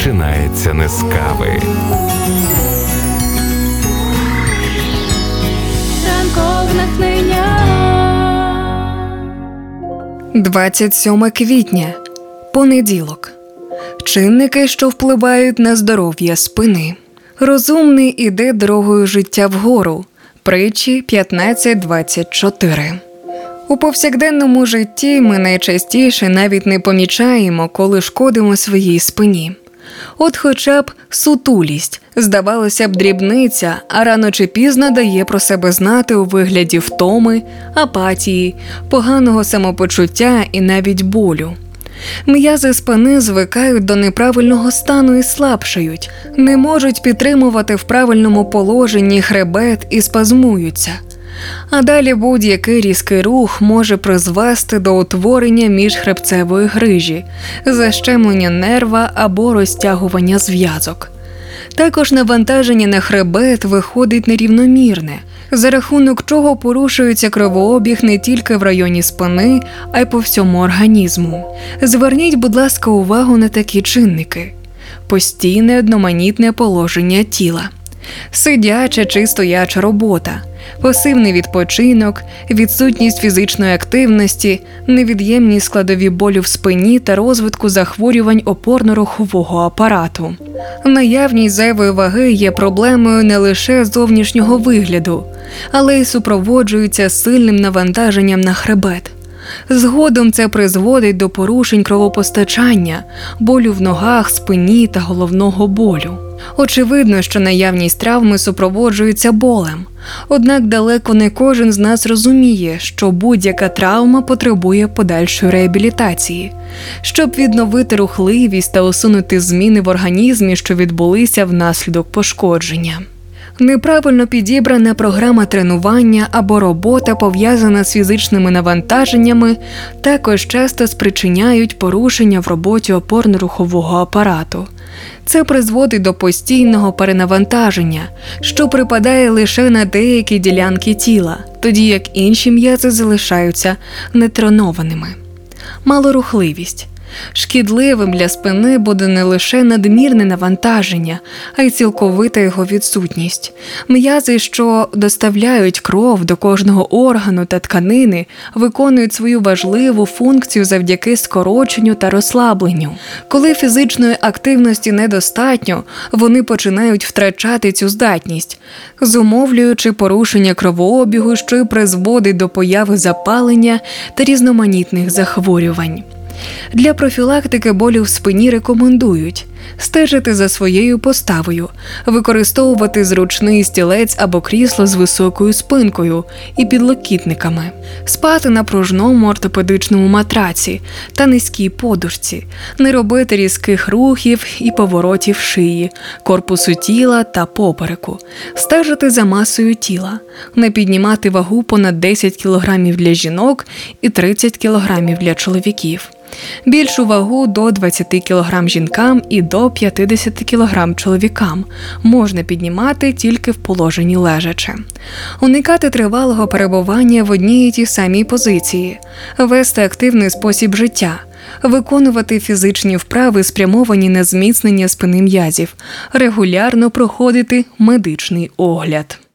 починається не з кави. Ранкове натхнення. 27 квітня. Понеділок. Чинники, що впливають на здоров'я спини. Розумний іде дорогою життя вгору. Притчі 15:24. У повсякденному житті ми найчастіше навіть не помічаємо, коли шкодимо своїй спині. От хоча б сутулість, здавалося б, дрібниця, а рано чи пізно дає про себе знати у вигляді втоми, апатії, поганого самопочуття і навіть болю. М'язи спини звикають до неправильного стану і слабшають, не можуть підтримувати в правильному положенні хребет і спазмуються. А далі будь-який різкий рух може призвести до утворення міжхребцевої грижі, защемлення нерва або розтягування зв'язок. Також навантаження на хребет виходить нерівномірне, за рахунок чого порушується кровообіг не тільки в районі спини, а й по всьому організму. Зверніть, будь ласка, увагу на такі чинники. Постійне одноманітне положення тіла. Сидяча чи стояча робота, пасивний відпочинок, відсутність фізичної активності, невід'ємні складові болю в спині та розвитку захворювань опорно-рухового апарату. Наявність зайвої ваги є проблемою не лише зовнішнього вигляду, але й супроводжується сильним навантаженням на хребет. Згодом це призводить до порушень кровопостачання, болю в ногах, спині та головного болю. Очевидно, що наявність травми супроводжується болем. Однак далеко не кожен з нас розуміє, що будь-яка травма потребує подальшої реабілітації. Щоб відновити рухливість та усунути зміни в організмі, що відбулися внаслідок пошкодження. Неправильно підібрана програма тренування або робота, пов'язана з фізичними навантаженнями, також часто спричиняють порушення в роботі опорно-рухового апарату. Це призводить до постійного перенавантаження, що припадає лише на деякі ділянки тіла, тоді як інші м'язи залишаються нетренованими. Малорухливість. Шкідливим для спини буде не лише надмірне навантаження, а й цілковита його відсутність. М'язи, що доставляють кров до кожного органу та тканини, виконують свою важливу функцію завдяки скороченню та розслабленню. Коли фізичної активності недостатньо, вони починають втрачати цю здатність, зумовлюючи порушення кровообігу, що й призводить до появи запалення та різноманітних захворювань. Для профілактики болю в спині рекомендують стежити за своєю поставою, використовувати зручний стілець або крісло з високою спинкою і підлокітниками, спати на пружному ортопедичному матраці та низькій подушці, не робити різких рухів і поворотів шиї, корпусу тіла та попереку, стежити за масою тіла, не піднімати вагу понад 10 кг для жінок і 30 кг для чоловіків. Більшу вагу до 20 кг жінкам і до 50 кг чоловікам можна піднімати тільки в положенні лежачи. Уникати тривалого перебування в одній і тій самій позиції, вести активний спосіб життя, виконувати фізичні вправи, спрямовані на зміцнення спини м'язів, регулярно проходити медичний огляд.